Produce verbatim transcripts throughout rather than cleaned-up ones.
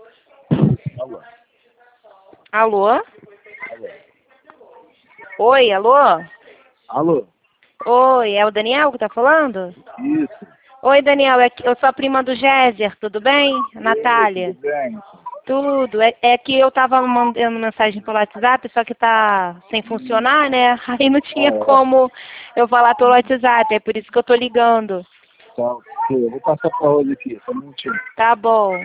Alô? Alô? Alô? Oi, alô? Alô? Oi, é o Daniel que tá falando? Isso. Oi, Daniel, é que eu sou a prima do Géser, tudo bem? Natália. Tudo bem? Tudo. É, é que eu tava mandando mensagem pelo WhatsApp, só que tá sem funcionar, né? Aí não tinha Ah, é. como eu falar pelo WhatsApp, é por isso que eu tô ligando. Tá, ok. Eu vou passar pra Rose aqui, só um minutinho. Tá bom.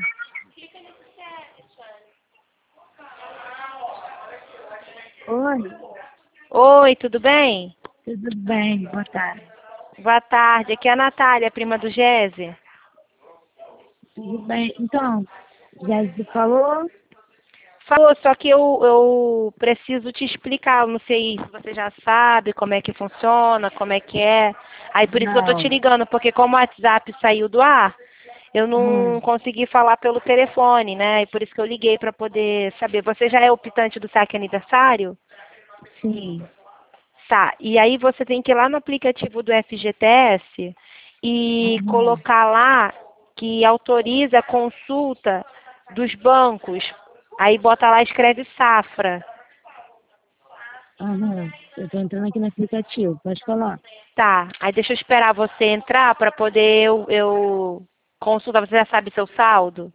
Oi, Oi, tudo bem? tudo bem? Boa tarde. Boa tarde, aqui é a Natália, prima do Géser. Tudo bem? Então, já se falou? Falou, só que eu, eu preciso te explicar, eu não sei se você já sabe como é que funciona, como é que é. Aí por isso que eu tô te Não. ligando, porque como o WhatsApp saiu do ar, eu não Hum, consegui falar pelo telefone, né? E por isso que eu liguei para poder saber. Você já é optante do saque aniversário? sim. Tá. E aí você tem que ir lá no aplicativo do F G T S e Uhum. colocar lá que autoriza a consulta dos bancos. Aí bota lá, escreve Safra. Uhum. Eu tô entrando aqui no aplicativo, pode falar. Tá. Aí deixa eu esperar você entrar para poder eu, eu consultar. Você já sabe seu saldo?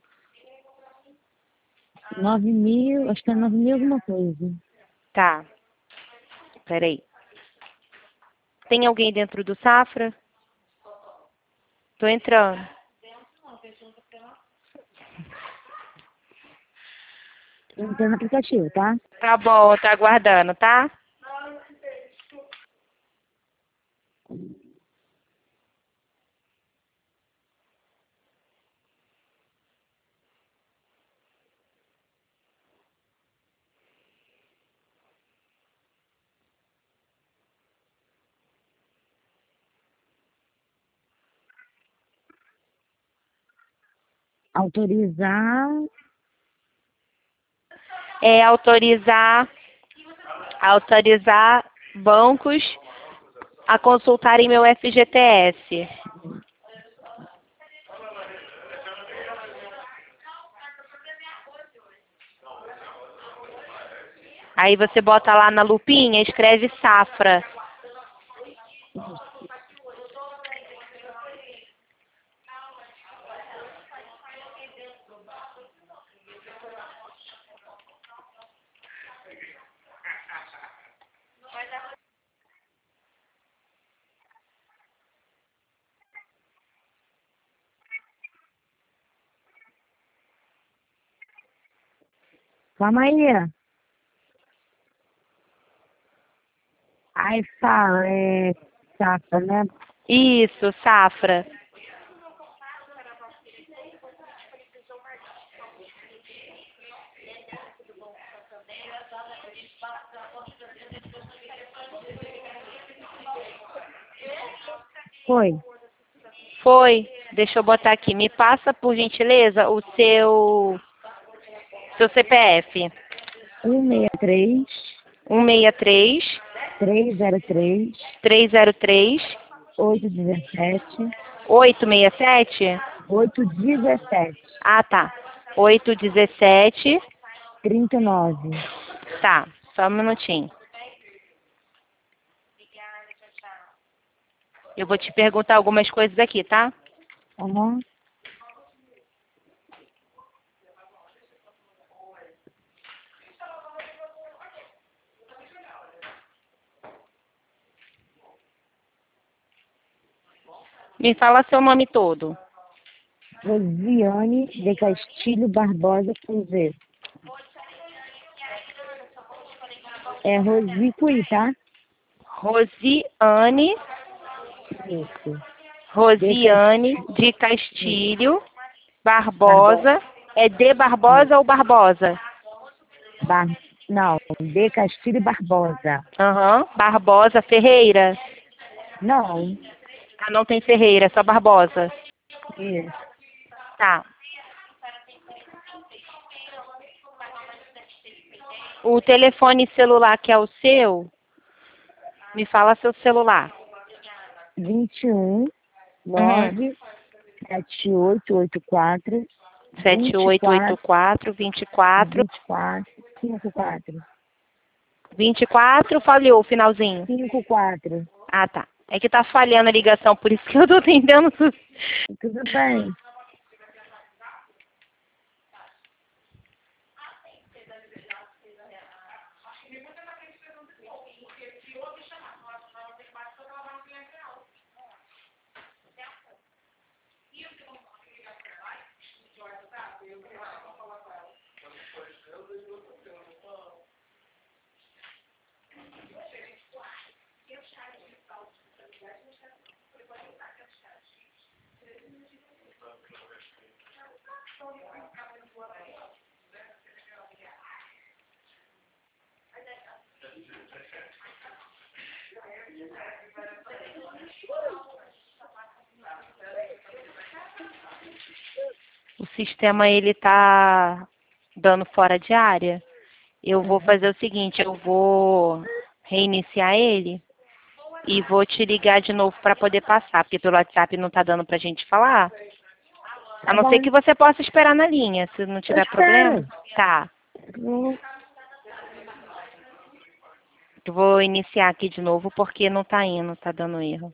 Nove mil, acho que é nove mil alguma coisa. Tá. Peraí. Tem alguém dentro do Safra? Tô entrando. Tô entrando no aplicativo, tá? Tá bom, tá aguardando, tá? Autorizar. É autorizar, autorizar bancos a consultarem meu F G T S. Aí você bota lá na lupinha, escreve Safra. Calma aí. Aí fala, é safra, né? Isso, Safra. Foi. Foi. Deixa eu botar aqui. Me passa, por gentileza, o seu, seu C P F. um seis três, um seis três, três zero três, três zero três, oito um sete, oito seis sete. oito um sete, Ah, tá. oito um sete. trinta e nove. Tá, só um minutinho. Eu vou te perguntar algumas coisas aqui, tá? Uhum. Me fala seu nome todo. Rosiane de Castilho Barbosa com Z. É Rosi Cui, tá? Rosiane, Isso. De Rosiane Castilho de Castilho Barbosa. Barbosa. É de Barbosa ou Barbosa? Bar... Não, de Castilho Barbosa. Aham. Barbosa Ferreira. Não. Ah, não tem Ferreira, é só Barbosa. Isso. Tá. O telefone celular que é o seu, me fala seu celular. vinte e um, Uhum. nove, sete oito oito quatro, sete oito oito quatro, vinte e quatro, vinte e quatro, cinquenta e quatro. vinte e quatro, falhou o finalzinho. cinquenta e quatro. Ah, tá. É que tá falhando a ligação, por isso que eu tô atendendo. Tudo bem. O sistema, ele tá dando fora de área. Eu vou fazer o seguinte, eu vou reiniciar ele e vou te ligar de novo para poder passar, porque pelo WhatsApp não tá dando pra gente falar. A não ser que você possa esperar na linha, se não tiver problema. Tá. Eu vou iniciar aqui de novo porque não tá indo, tá dando erro.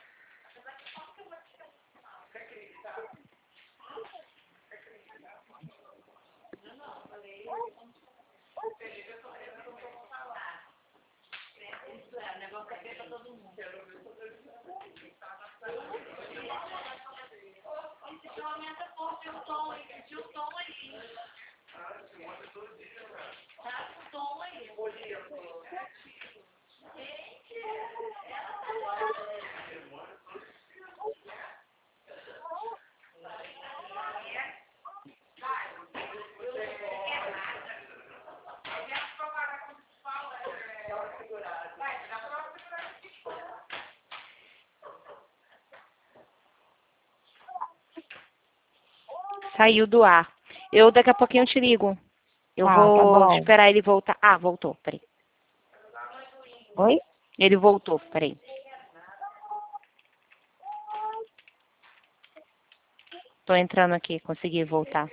Saiu do ar. Eu daqui a pouquinho te ligo. Eu Ah, vou tá bom. esperar ele voltar. Ah, voltou, peraí. Oi? Ele voltou, peraí. Tô entrando aqui, consegui voltar.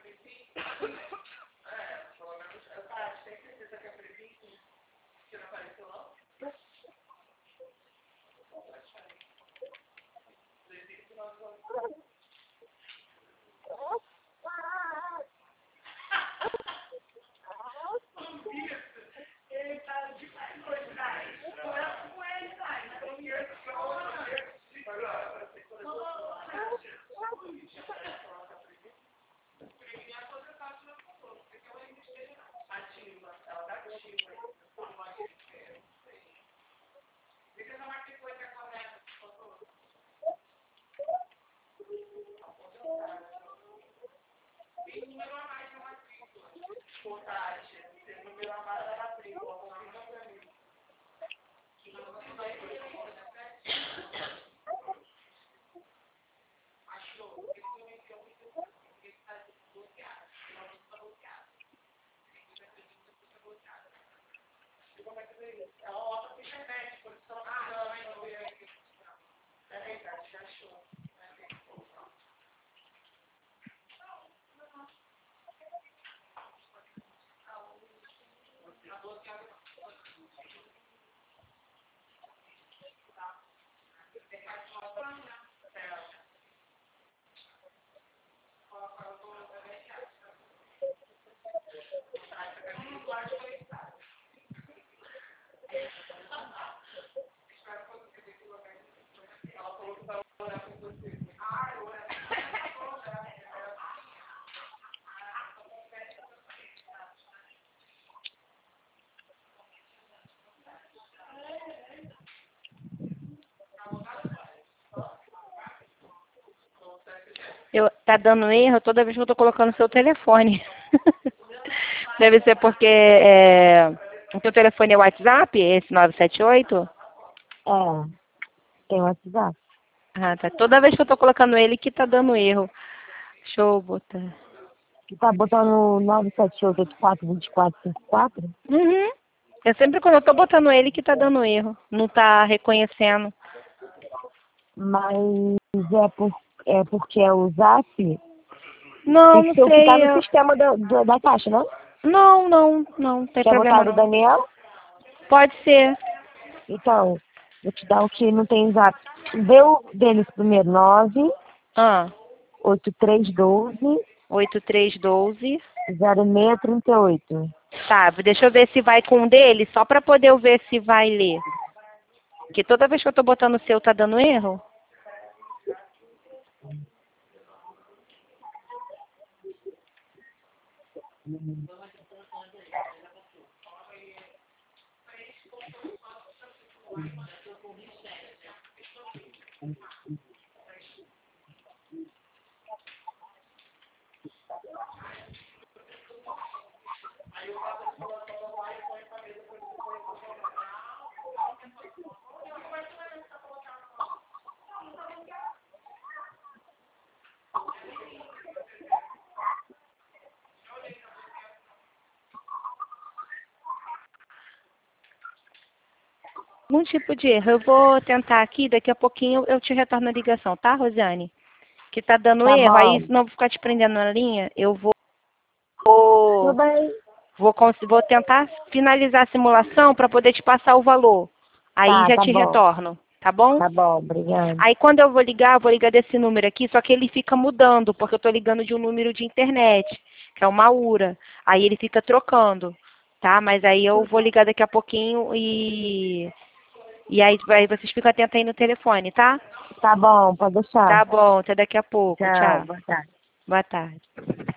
Eu, tá dando erro toda vez que eu tô colocando seu telefone. Deve ser porque é, o seu telefone é o WhatsApp, esse nove sete oito? É. Tem WhatsApp. Ah, tá. Toda vez que eu tô colocando ele que tá dando erro. Deixa eu botar. Tu tá botando nove sete oito oito quatro dois quatro cinco quatro? Uhum. É sempre quando eu tô botando ele que tá dando erro. Não tá reconhecendo. Mas é, por, é porque é o Zap? Não, Tem não que ser o que sei. tá no eu- sistema da, da, da caixa, não? Não, não, não tem Quer problema botar do não. Daniel? Pode ser. Então, vou te dar o que não tem exato. Vê o deles primeiro, nove Ah, oito três um dois oito três um dois. zero seis três oito. Tá, deixa eu ver se vai com um dele, só pra poder eu ver se vai ler. Porque toda vez que eu tô botando o seu tá dando erro. Um tipo de erro. Eu vou tentar aqui, daqui a pouquinho eu te retorno a ligação, tá, Rosiane? Que tá dando Tá erro, aí bom. se não vou ficar te prendendo na linha, eu vou Tudo vou, bem? vou, cons- vou tentar finalizar a simulação para poder te passar o valor. Aí Tá, já tá te bom. retorno, tá bom? Tá bom, obrigada. Aí quando eu vou ligar, eu vou ligar desse número aqui, só que ele fica mudando, porque eu tô ligando de um número de internet, que é uma URA. Aí ele fica trocando, tá? Mas aí eu vou ligar daqui a pouquinho e e aí, aí vocês ficam atentos aí no telefone, tá? Tá bom, pode deixar. Tá bom, até daqui a pouco. Tchau, Tchau. boa tarde. Boa tarde.